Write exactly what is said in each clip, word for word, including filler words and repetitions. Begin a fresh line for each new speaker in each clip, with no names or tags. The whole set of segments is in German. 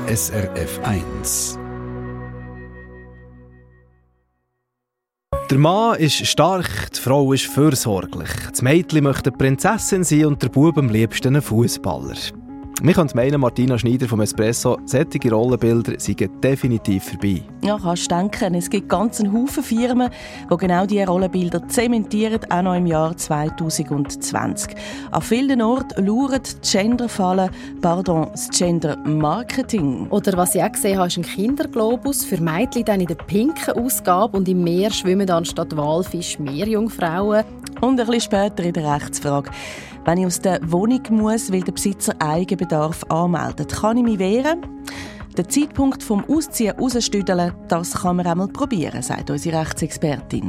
S R F eins. Der Mann ist stark, die Frau ist fürsorglich. Das Mädchen möchte eine Prinzessin sein und der Bub am liebsten ein Fußballer. Wir können meinen, Martina Schneider vom Espresso, solche Rollenbilder sind definitiv vorbei.
Ja, kannst du denken. Es gibt ganz einen Haufen Firmen, die genau diese Rollenbilder zementieren, auch noch im Jahr zwanzig zwanzig. An vielen Orten lauert die Genderfalle, pardon, das Gender-Marketing.
Oder was ich auch gesehen habe, ist ein Kinderglobus für Mädchen dann in der pinken Ausgabe und im Meer schwimmen anstatt Walfisch Meerjungfrauen.
Und ein bisschen später in der Rechtsfrage. Wenn ich aus der Wohnung muss, weil der Besitzer Eigenbedarf anmeldet, kann ich mich wehren? Den Zeitpunkt vom Ausziehen rausstüdeln, das kann man einmal probieren, sagt unsere Rechtsexpertin.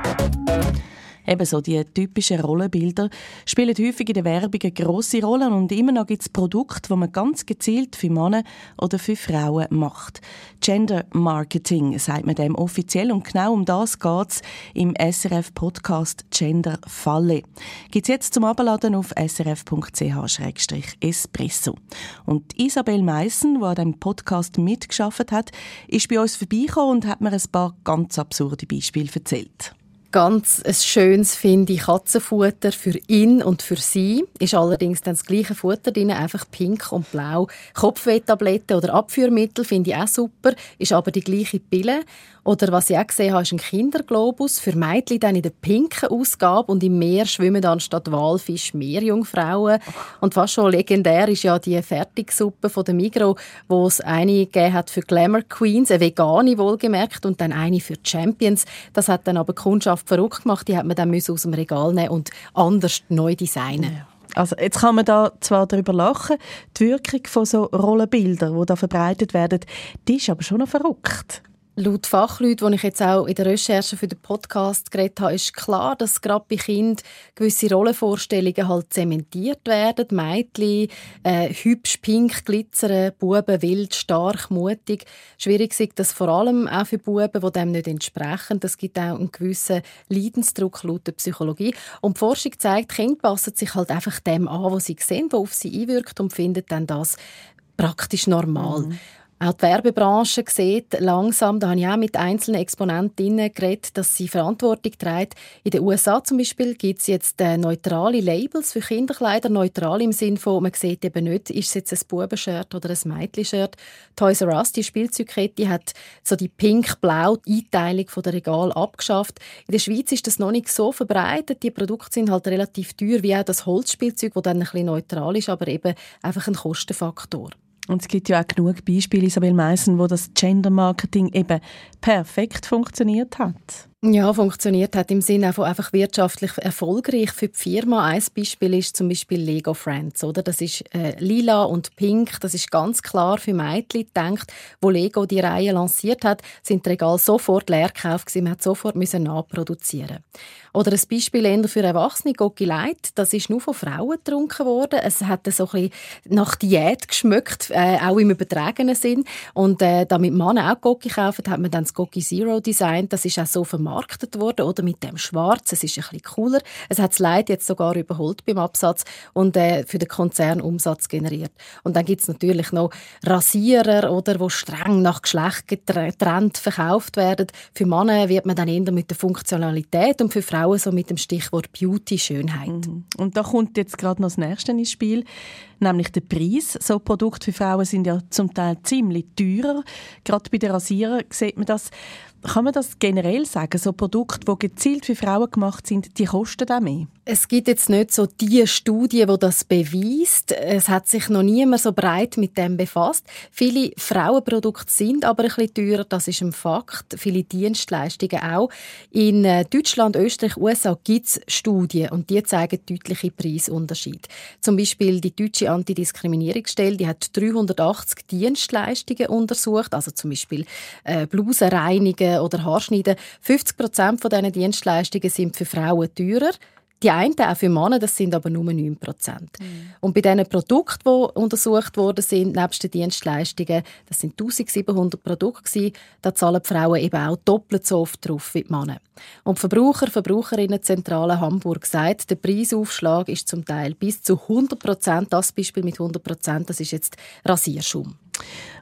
Ebenso die typischen Rollenbilder spielen häufig in der Werbung eine grosse Rolle und immer noch gibt es Produkte, die man ganz gezielt für Männer oder für Frauen macht. Gender Marketing sagt man dem offiziell und genau um das geht es im S R F-Podcast Gender Falle. Gibt es jetzt zum Abladen auf s r f punkt c h slash espresso. Und Isabel Meissen, die an diesem Podcast mitgearbeitet hat, ist bei uns vorbeigekommen und hat mir ein paar ganz absurde Beispiele erzählt.
Ganz ein schönes, finde ich, Katzenfutter für ihn und für sie. Ist allerdings dann das gleiche Futter drin, einfach pink und blau. Kopfwehtabletten oder Abführmittel finde ich auch super, ist aber die gleiche Pille. Oder was ich auch gesehen habe, ist ein Kinderglobus für Mädchen dann in der pinken Ausgabe und im Meer schwimmen anstatt Walfisch Meerjungfrauen. Und fast schon legendär ist ja die Fertigsuppe von der Migros, wo es eine gegeben hat für Glamour Queens, eine vegane wohlgemerkt, und dann eine für Champions. Das hat dann aber die Kundschaft verrückt gemacht, die hat man dann aus dem Regal nehmen und anders neu designen.
Ja. Also jetzt kann man da zwar darüber lachen, die Wirkung von so Rollenbildern, die da verbreitet werden, die ist aber schon noch verrückt.
Laut Fachleuten, die ich jetzt auch in der Recherche für den Podcast geredet habe, ist klar, dass gerade bei Kindern gewisse Rollenvorstellungen halt zementiert werden. Mädchen, äh, hübsch, pink, glitzern, Buben, wild, stark, mutig. Schwierig ist das vor allem auch für Buben, die dem nicht entsprechen. Das gibt auch einen gewissen Leidensdruck laut der Psychologie. Und die Forschung zeigt, Kinder passen sich halt einfach dem an, was sie sehen, was auf sie einwirkt, und finden dann das praktisch normal. Mhm. Auch die Werbebranche sieht langsam, da habe ich auch mit einzelnen Exponentinnen geredet, dass sie Verantwortung tragen. In den U S A zum Beispiel gibt es jetzt äh, neutrale Labels für Kinderkleider. Neutral im Sinne von, man sieht eben nicht, ist es jetzt ein Bubenshirt oder ein Mädchenshirt. Toys R Us, die Spielzeugkette, hat so die pink-blau Einteilung der Regal abgeschafft. In der Schweiz ist das noch nicht so verbreitet. Die Produkte sind halt relativ teuer, wie auch das Holzspielzeug, das dann ein bisschen neutral ist, aber eben einfach ein Kostenfaktor.
Und es gibt ja auch genug Beispiele, Isabel Meissen, wo das Gender-Marketing eben perfekt funktioniert hat.
Ja, funktioniert hat im Sinne von einfach wirtschaftlich erfolgreich für die Firma. Ein Beispiel ist zum Beispiel Lego Friends. Oder? Das ist äh, lila und pink. Das ist ganz klar für Mädchen gedacht. Wo Lego die Reihe lanciert hat, sind die Regale sofort leer gekauft gewesen. Man hat sofort müssen nachproduzieren. Oder ein Beispiel eher für Erwachsene, Gocki Light. Das ist nur von Frauen getrunken worden. Es hat so ein bisschen nach Diät geschmeckt, äh, auch im übertragenen Sinn. Und äh, damit Männer auch Gocki kaufen, hat man dann das Gocki Zero designt. Das ist auch so vermarktet worden, oder mit dem Schwarz. Es ist ein bisschen cooler. Es hat das Light jetzt sogar überholt beim Absatz und äh, für den Konzern Umsatz generiert. Und dann gibt es natürlich noch Rasierer, oder, die streng nach Geschlecht getrennt verkauft werden. Für Männer wird man dann eher mit der Funktionalität und für Frauen so mit dem Stichwort Beauty, Schönheit.
Mhm. Und da kommt jetzt gerade noch das Nächste ins Spiel, nämlich der Preis. So Produkte für Frauen sind ja zum Teil ziemlich teurer. Gerade bei den Rasierern sieht man das. Kann man das generell sagen? So Produkte, die gezielt für Frauen gemacht sind, die kosten auch mehr?
Es gibt jetzt nicht so die Studie, die das beweist. Es hat sich noch niemand so breit mit dem befasst. Viele Frauenprodukte sind aber ein bisschen teurer, das ist ein Fakt. Viele Dienstleistungen auch. In Deutschland, Österreich, U S A gibt es Studien und die zeigen deutliche Preisunterschiede. Zum Beispiel die deutsche Antidiskriminierungsstelle, die hat dreihundertachtzig Dienstleistungen untersucht, also zum Beispiel äh, Blusen reinigen oder Haarschneiden. fünfzig Prozent von diesen Dienstleistungen sind für Frauen teurer. Die einen auch für Männer, das sind aber nur neun Prozent. Mhm. Und bei diesen Produkten, die untersucht worden sind, nebst den Dienstleistungen, das sind eintausendsiebenhundert Produkte, da zahlen die Frauen eben auch doppelt so oft drauf wie die Männer. Und die Verbraucher, Verbraucherinnenzentrale Hamburg sagt, der Preisaufschlag ist zum Teil bis zu hundert Prozent. Das Beispiel mit hundert Prozent, das ist jetzt Rasierschaum.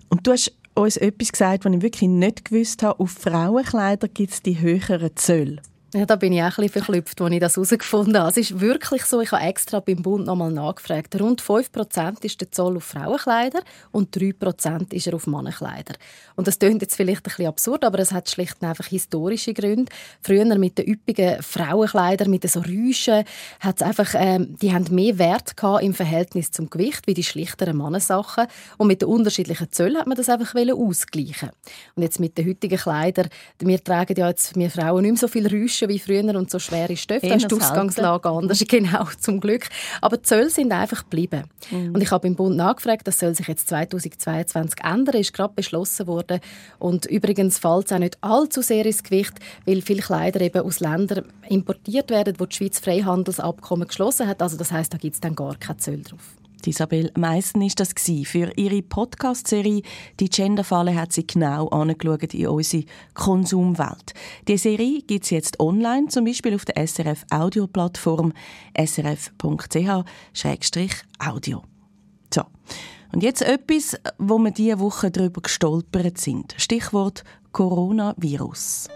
Und du hast uns etwas gesagt, was ich wirklich nicht gewusst habe. Auf Frauenkleider gibt es die höheren Zölle.
Ja, da bin ich auch ein bisschen verklüpft, als ich das herausgefunden habe. Es ist wirklich so, ich habe extra beim Bund noch mal nachgefragt. Rund fünf Prozent ist der Zoll auf Frauenkleider und drei Prozent ist er auf Mannenkleider. Und das klingt jetzt vielleicht ein bisschen absurd, aber es hat schlicht und einfach historische Gründe. Früher mit den üppigen Frauenkleidern, mit den so Rüschen, hat's einfach, ähm, die haben mehr Wert gehabt im Verhältnis zum Gewicht, wie die schlichteren Mannensachen. Und mit den unterschiedlichen Zöllen hat man das einfach ausgleichen. Und jetzt mit den heutigen Kleidern, wir tragen ja jetzt, wir Frauen nicht mehr so viel Rüschen wie früher und so schwere Stöffe. Da ist die Ausgangslage anders, genau, zum Glück. Aber die Zölle sind einfach geblieben. Mhm. Und ich habe beim Bund nachgefragt, das soll sich jetzt zweitausendzweiundzwanzig ändern, ist gerade beschlossen worden. Und übrigens fällt es auch nicht allzu sehr ins Gewicht, weil viele Kleider eben aus Ländern importiert werden, wo die Schweiz Freihandelsabkommen geschlossen hat. Also das heisst, da gibt es dann gar keine Zölle drauf.
Isabel Meissen war das für ihre Podcast-Serie «Die Genderfalle» hat sie genau angeschaut in unsere Konsumwelt. Die Serie gibt es jetzt online, zum Beispiel auf der S R F-Audio-Plattform s r f punkt c h slash audio. So. Und jetzt etwas, wo wir diese Woche darüber gestolpert sind. Stichwort Coronavirus.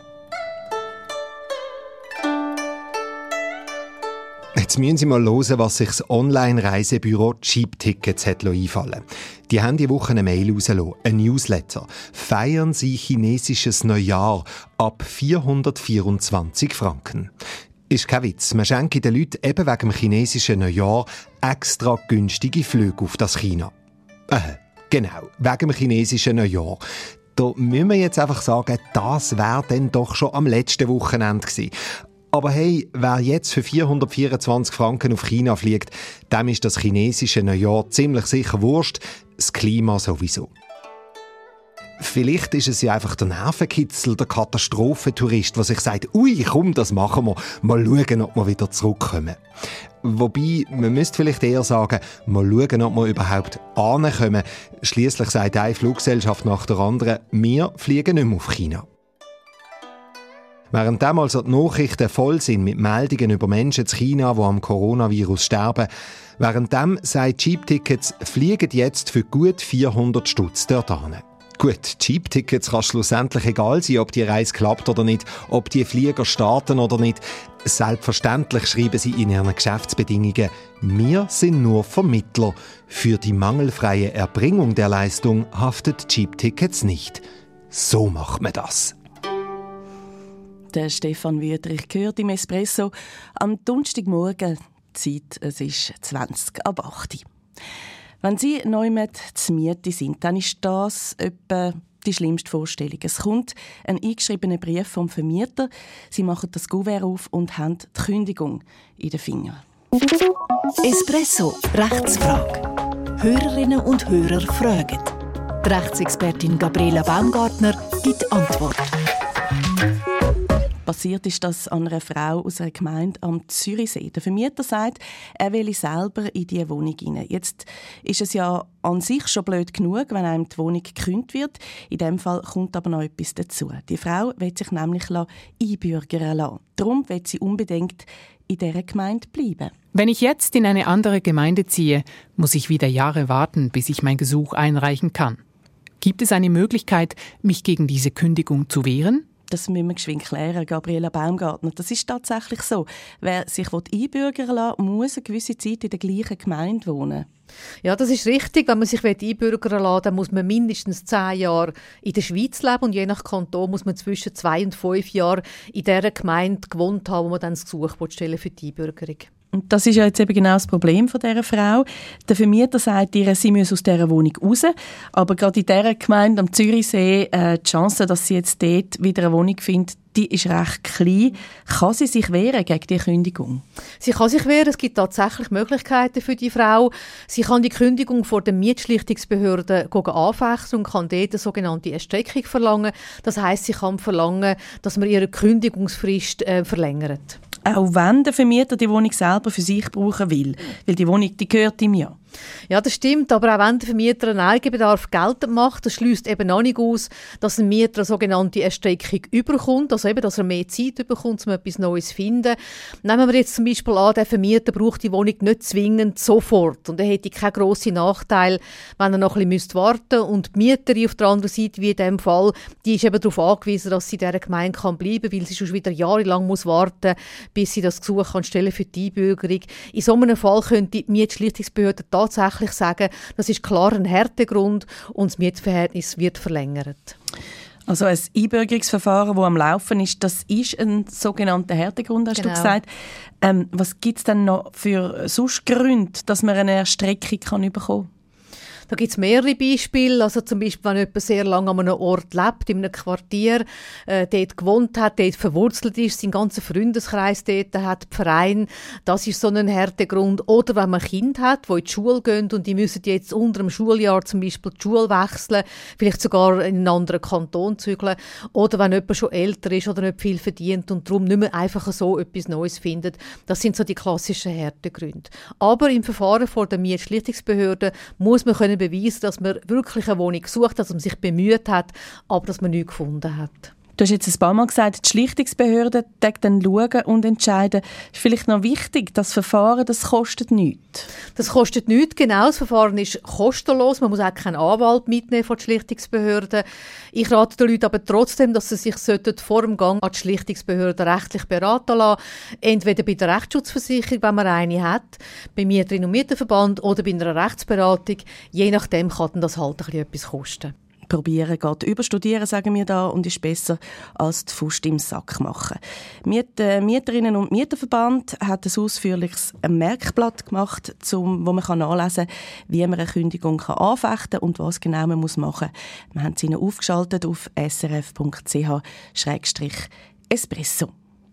Jetzt müssen Sie mal hören, was sich das Online-Reisebüro Cheap Tickets hat einfallen. Die haben die Woche eine Mail rausgelassen, ein Newsletter. Feiern Sie chinesisches Neujahr ab vierhundertvierundzwanzig Franken. Ist kein Witz. Man schenkt den Leuten eben wegen dem chinesischen Neujahr extra günstige Flüge auf das China. Äh, genau, wegen dem chinesischen Neujahr. Da müssen wir jetzt einfach sagen, das wäre dann doch schon am letzten Wochenende gewesen. Aber hey, wer jetzt für vierhundertvierundzwanzig Franken auf China fliegt, dem ist das chinesische Neujahr ziemlich sicher wurscht, das Klima sowieso. Vielleicht ist es ja einfach der Nervenkitzel, der Katastrophentourist, der sich sagt, ui, komm, das machen wir, mal schauen, ob wir wieder zurückkommen. Wobei, man müsste vielleicht eher sagen, mal schauen, ob wir überhaupt ankommen. Schliesslich sagt eine Fluggesellschaft nach der anderen, wir fliegen nicht mehr auf China. Während also die Nachrichten voll sind mit Meldungen über Menschen in China, die am Coronavirus sterben, währenddem sagt Cheap Tickets, fliegen jetzt für gut vierhundert Stutz dort hin. Gut, Cheap Tickets kann schlussendlich egal sein, ob die Reise klappt oder nicht, ob die Flieger starten oder nicht. Selbstverständlich schreiben sie in ihren Geschäftsbedingungen, wir sind nur Vermittler. Für die mangelfreie Erbringung der Leistung haftet Cheap Tickets nicht. So macht man das.
Der Stefan Wüthrich gehört im Espresso am Donnerstagmorgen. Die Zeit, es ist zwanzig ab acht. Wenn Sie neu mit zur Miete sind, dann ist das etwa die schlimmste Vorstellung. Es kommt ein eingeschriebener Brief vom Vermieter. Sie machen das Kuvert auf und haben die Kündigung in den Fingern.
Espresso, Rechtsfrage. Hörerinnen und Hörer fragen. Die Rechtsexpertin Gabriela Baumgartner gibt Antwort.
Passiert ist das an einer Frau aus einer Gemeinde am Zürichsee. Der Vermieter sagt, er will selber in diese Wohnung hinein. Jetzt ist es ja an sich schon blöd genug, wenn einem die Wohnung gekündigt wird. In diesem Fall kommt aber noch etwas dazu. Die Frau will sich nämlich einbürgern lassen. Darum will sie unbedingt in dieser Gemeinde bleiben.
Wenn ich jetzt in eine andere Gemeinde ziehe, muss ich wieder Jahre warten, bis ich mein Gesuch einreichen kann. Gibt es eine Möglichkeit, mich gegen diese Kündigung zu wehren?
Das müssen wir geschwind klären, Gabriela Baumgartner. Das ist tatsächlich so. Wer sich einbürgern lassen will, muss eine gewisse Zeit in der gleichen Gemeinde wohnen.
Ja, das ist richtig. Wenn man sich einbürgern lassen will, dann muss man mindestens zehn Jahre in der Schweiz leben und je nach Kanton muss man zwischen zwei und fünf Jahren in der Gemeinde gewohnt haben, wo man dann das Gesuch stellen für die Einbürgerung.
Und das ist ja jetzt eben genau das Problem von dieser Frau. Der Vermieter sagt ihr, sie muss aus dieser Wohnung raus. Aber gerade in dieser Gemeinde am Zürichsee, äh, die Chance, dass sie jetzt dort wieder eine Wohnung findet, die ist recht klein. Kann sie sich wehren gegen die Kündigung?
Sie kann sich wehren. Es gibt tatsächlich Möglichkeiten für die Frau. Sie kann die Kündigung vor der Mietschlichtungsbehörde anfechten und kann dort eine sogenannte Erstreckung verlangen. Das heisst, sie kann verlangen, dass man ihre Kündigungsfrist äh, verlängert.
Auch wenn der Vermieter die Wohnung selber für sich brauchen will. Weil die Wohnung, die gehört ihm ja.
Ja, das stimmt, aber auch wenn der Vermieter einen Eigenbedarf geltend macht, das schließt eben auch nicht aus, dass ein Mieter eine sogenannte Erstreckung überkommt, also eben, dass er mehr Zeit bekommt, um etwas Neues zu finden. Nehmen wir jetzt zum Beispiel an, der Vermieter braucht die Wohnung nicht zwingend sofort und er hätte keinen grossen Nachteil, wenn er noch ein bisschen warten müsste. Und die Mieterin auf der anderen Seite, wie in diesem Fall, die ist eben darauf angewiesen, dass sie in dieser Gemeinde kann bleiben kann, weil sie schon wieder jahrelang muss warten muss, bis sie das Gesuch kann stellen für die Einbürgerung. In so einem Fall könnte die Mietschlichtungsbehörde tatsächlich sagen, das ist klar ein Härtegrund und das Mietverhältnis wird verlängert.
Also ein Einbürgerungsverfahren, das am Laufen ist, das ist ein sogenannter Härtegrund, hast genau. du gesagt. Ähm, was gibt es denn noch für sonst Gründe, dass man eine Erstreckung kann bekommen kann?
Da gibt es mehrere Beispiele. Also zum Beispiel, wenn jemand sehr lange an einem Ort lebt, in einem Quartier, äh, dort gewohnt hat, dort verwurzelt ist, seinen ganzen Freundeskreis dort hat, Verein, das ist so ein Härtegrund. Oder wenn man Kinder hat, die in die Schule gehen und die müssen jetzt unter dem Schuljahr zum Beispiel die Schule wechseln, vielleicht sogar in einen anderen Kanton zügeln. Oder wenn jemand schon älter ist oder nicht viel verdient und darum nicht mehr einfach so etwas Neues findet. Das sind so die klassischen Härtegründe. Aber im Verfahren vor der Mietschlichtungsbehörde muss man können beweisen, dass man wirklich eine Wohnung gesucht hat, dass man sich bemüht hat, aber dass man nichts gefunden hat.
Du hast jetzt ein paar Mal gesagt, die Schlichtungsbehörde dann schauen und entscheiden. Ist vielleicht noch wichtig, das Verfahren, das kostet nichts?
Das kostet nichts, genau. Das Verfahren ist kostenlos. Man muss auch keinen Anwalt mitnehmen von der Schlichtungsbehörde. Ich rate den Leuten aber trotzdem, dass sie sich vor dem Gang an die Schlichtungsbehörde rechtlich beraten lassen. Entweder bei der Rechtsschutzversicherung, wenn man eine hat, beim Mieterinnen- und Mieterverband oder bei einer Rechtsberatung. Je nachdem kann das halt ein bisschen etwas kosten.
Probieren geht überstudieren, sagen wir da, und ist besser als die Faust im Sack machen. Der Mieterinnen- und Mieterverband hat ein ausführliches Merkblatt gemacht, zum, wo man nachlesen kann, wie man eine Kündigung anfechten kann und was genau man machen muss. Wir haben es Ihnen aufgeschaltet auf s r f punkt c h schrägstrich espresso.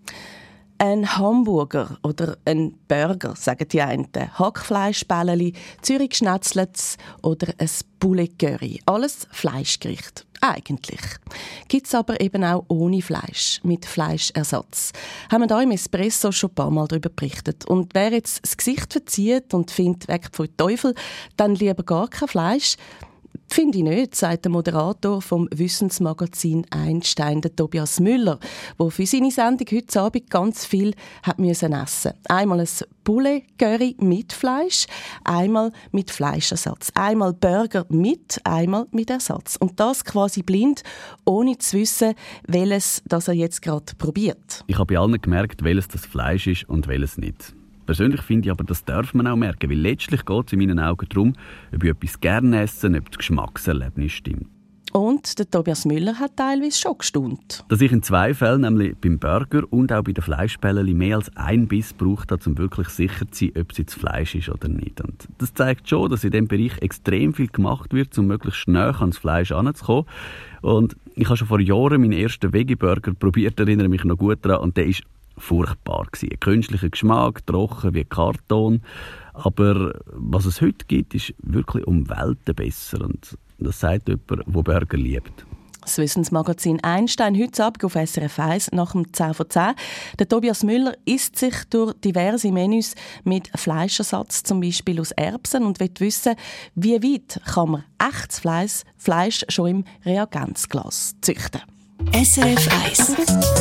Ein Hamburger oder ein Burger, sagen die einen, Hackfleischbälleli, Zürich-Schnetzlets oder ein Poulet Curry. Alles Fleischgericht. Eigentlich. Gibt es aber eben auch ohne Fleisch, mit Fleischersatz. Haben wir hier im Espresso schon ein paar Mal darüber berichtet. Und wer jetzt das Gesicht verzieht und findet, weg vom Teufel, dann lieber gar kein Fleisch. Finde ich nicht, sagt der Moderator vom Wissensmagazin Einstein, der Tobias Müller, der für seine Sendung heute Abend ganz viel hat müssen essen. Einmal ein Poulet Curry mit Fleisch, einmal mit Fleischersatz. Einmal Burger mit, einmal mit Ersatz. Und das quasi blind, ohne zu wissen, welches das er jetzt gerade probiert.
Ich habe bei allen gemerkt, welches das Fleisch ist und welches nicht. Persönlich finde ich aber, das darf man auch merken, weil letztlich geht es in meinen Augen darum, ob ich etwas gerne esse, ob das Geschmackserlebnis stimmt.
Und der Tobias Müller hat teilweise schon gestaunt.
Dass ich in zwei Fällen, nämlich beim Burger und auch bei den Fleischbällchen, mehr als ein Biss gebraucht habe, um wirklich sicher zu sein, ob es jetzt Fleisch ist oder nicht. Und das zeigt schon, dass in diesem Bereich extrem viel gemacht wird, um möglichst schnell ans Fleisch heranzukommen. Und ich habe schon vor Jahren meinen ersten Veggie-Burger probiert, erinnere mich noch gut daran, und der ist furchtbar gewesen. Ein künstlicher Geschmack, trocken wie Karton. Aber was es heute gibt, ist wirklich um Welten besser. Und das sagt jemand, der Burger liebt.
Das Wissensmagazin Einstein heute Abend auf S R F eins nach dem zehn vor zehn. Der Tobias Müller isst sich durch diverse Menüs mit Fleischersatz, zum Beispiel aus Erbsen, und will wissen, wie weit kann man echtes Fleisch, Fleisch schon im Reagenzglas züchten.
S R F eins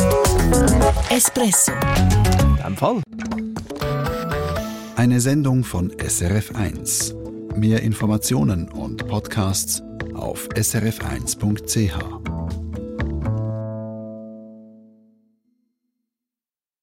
Espresso.
In diesem Fall.
Eine Sendung von S R F eins. Mehr Informationen und Podcasts auf s r f eins punkt c h.